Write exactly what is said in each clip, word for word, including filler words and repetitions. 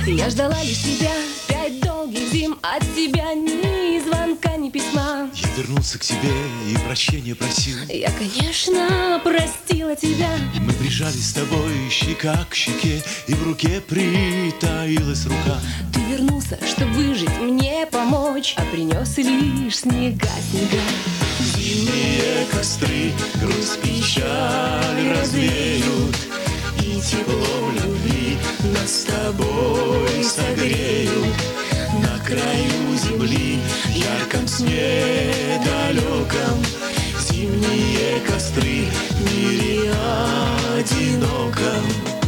Я ждала лишь тебя пять долгих зим, от тебя ни звонка, ни письма. Я вернулся к тебе и прощения просил. Я, конечно, простила тебя. Мы прижались с тобой щека к щеке, и в руке притаилась рука. Ты вернулся, чтобы выжить, мне помочь, а принес лишь снега, снега. Зимние костры грусть, печаль развеют, и теплом любви нас с тобой согреют. На краю земли, в ярком сне далеком, зимние костры в мире одиноком.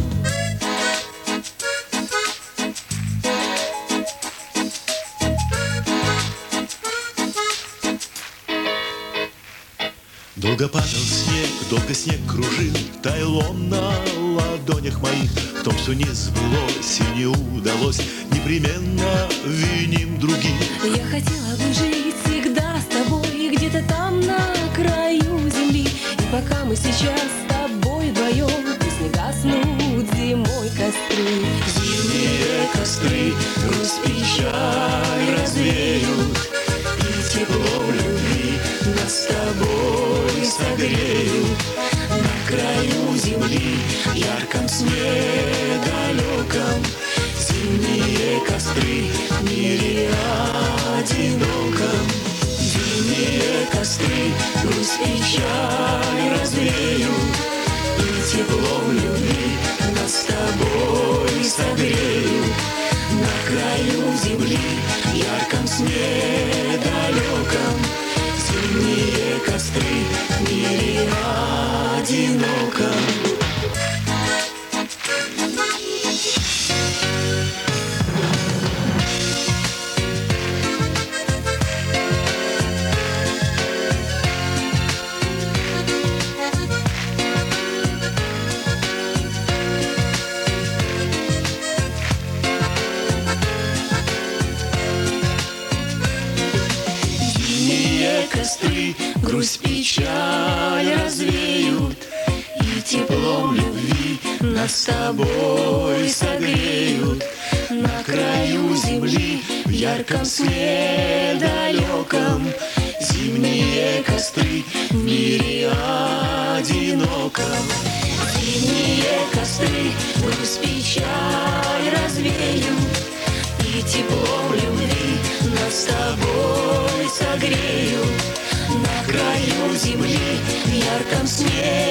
Долго падал снег, долго снег кружил, таял он на ладонях моих. В том, что не сбылось и не удалось, непременно виним других. Я хотела бы жить всегда с тобой, где-то там на краю земли. И пока мы сейчас с тобой вдвоем, пусть не гаснут зимой костры. Зимние костры грусть, печаль развеют, и теплом любви нас с тобой согреют. На краю земли, в ярком сне далеком, зимние костры в мире одиноком. Зимние костры грусть, печаль развеют, и теплом любви нас с тобой согреют. На краю земли, в ярком сне далеком, зимние костры в мире одиноком. Костры грусть, печаль развеют, и теплом любви нас с тобой согреют. На краю земли, в ярком сне далеком, зимние костры в мире одиноком. Зимние костры грусть, печаль развеют, и теплом любви нас с тобой согреют. На краю земли, в ярком сне